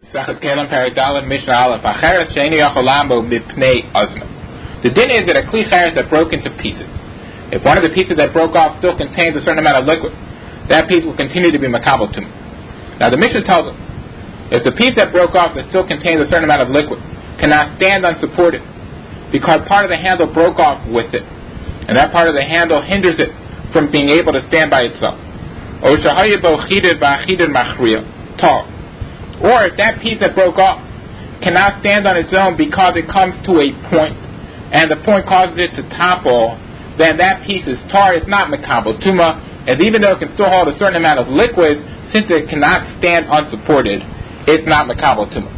The din is that a kli cheres that broke into pieces. If one of the pieces that broke off still contains a certain amount of liquid, that piece will continue to be makabel tumah. Now the Mishnah tells us, if the piece that broke off that still contains a certain amount of liquid cannot stand unsupported, because part of the handle broke off with it, and that part of the handle hinders it from being able to stand by itself. Or if that piece that broke off cannot stand on its own because it comes to a point, and the point causes it to topple, then that piece is tar. It's not makabel tumah, and even though it can still hold a certain amount of liquids, since it cannot stand unsupported, it's not makabel tumah.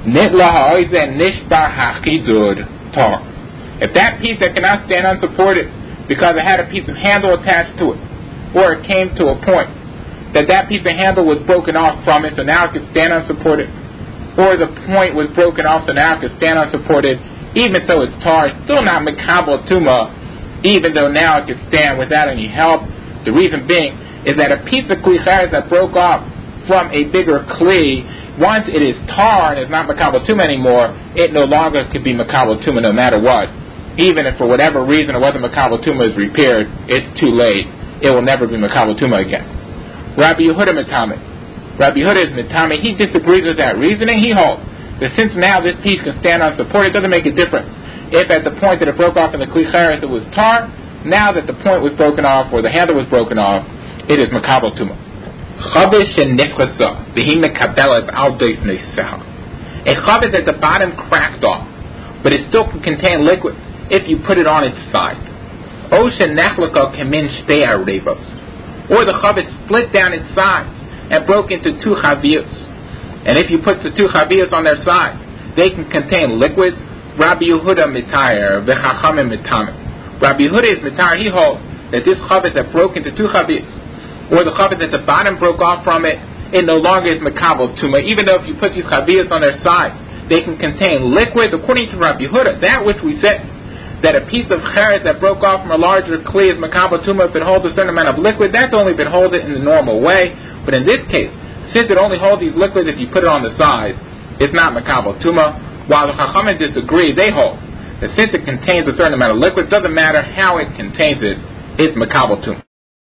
If that piece that cannot stand unsupported because it had a piece of handle attached to it, or it came to a point that piece of handle was broken off from it, so now it can stand unsupported, or the point was broken off, so now it can stand unsupported, even so it's tar, it's still not makabel tumah, even though now it can stand without any help. The reason being is that a piece of kli cheres that broke off from a bigger kli, once it is tar and is not makabel tumah anymore, it no longer could be makabel tumah no matter what. Even if for whatever reason it wasn't makabel tumah is repaired, it's too late. It will never be makabel tumah again. Rabbi Yehuda mitame. Rabbi Yehuda is mitame. He disagrees with that reasoning. He holds that since now this piece can stand unsupported, it doesn't make a difference if at the point that it broke off in the kli cheres it was tar. Now that the point was broken off or the handle was broken off, it is makabel tumah. Chavis shenifchasa v'hi mekabelet al doif neiseha. A chavis at the bottom cracked off, but it still can contain liquid if you put it on its sides. O shenechlaka kemin shtei arevos. Or the chavis split down its sides and broke into two chavios. And if you put the two chavios on their sides, they can contain liquids. Rabbi Yehuda mitayr v'chachamim mitamim. Rabbi Yehuda is mitayr. He holds that this chavis that broke into two chavios, or the chavis at the bottom broke off from it, it no longer is makabel tumah. Even though if you put these chavios on their sides, they can contain liquid. According to Rabbi Yehuda, that which we said, that a piece of cheres that broke off from a larger kli is makabel tumah if it holds a certain amount of liquid, that's only if it holds it in the normal way. But in this case, since it only holds these liquids if you put it on the side, it's not makabel tumah. While the chachamim disagree, they hold that since it contains a certain amount of liquid, it doesn't matter how it contains it, it's makabel tumah.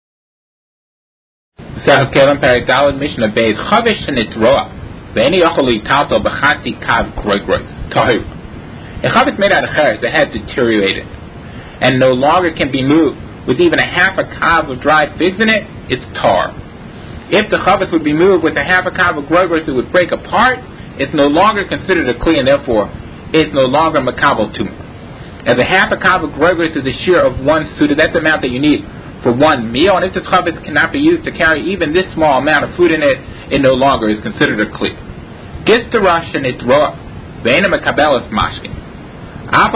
A chavis made out of cheres that had deteriorated and no longer can be moved with even a half a kav of dried figs in it, it's tar. If the chavis would be moved with a half a kav of groigros, it would break apart. It's no longer considered a kli, and therefore it's no longer makabel tumah. As a half a kav of groigros is a shear of one suda, that's the amount that you need for one meal, and if the chavis cannot be used to carry even this small amount of food in it, it no longer is considered a kli. Gistara shenitroa ve'ena mekabelas mashkin. A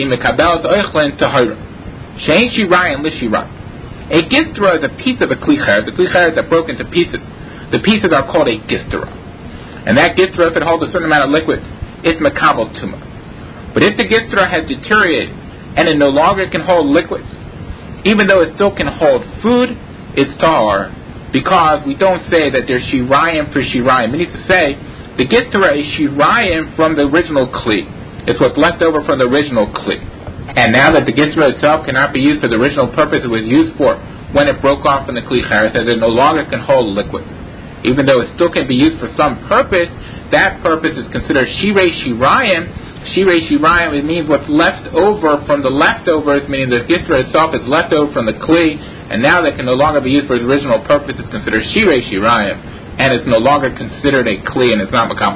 gistra is a piece of a kli cheres, the kli cheres that broke into pieces. The pieces are called a gistra. And that gistra, if it holds a certain amount of liquid, it's makabel tumah. But if the gistra has deteriorated and it no longer can hold liquids, even though it still can hold food, it's tar, because we don't say that there's shirayim for shirayim. We need to say the gistra is shirayim from the original kli. It's what's left over from the original kli. And now that the gistra itself cannot be used for the original purpose it was used for when it broke off from the kli cheres, and it no longer can hold liquid, even though it still can be used for some purpose, that purpose is considered shirei shirayim. Shirei shirayim, it means what's left over from the leftovers, meaning the gistra itself is left over from the kli, and now that can no longer be used for its original purpose, it's considered shirei shirayim, and it's no longer considered a kli, and it's not makabel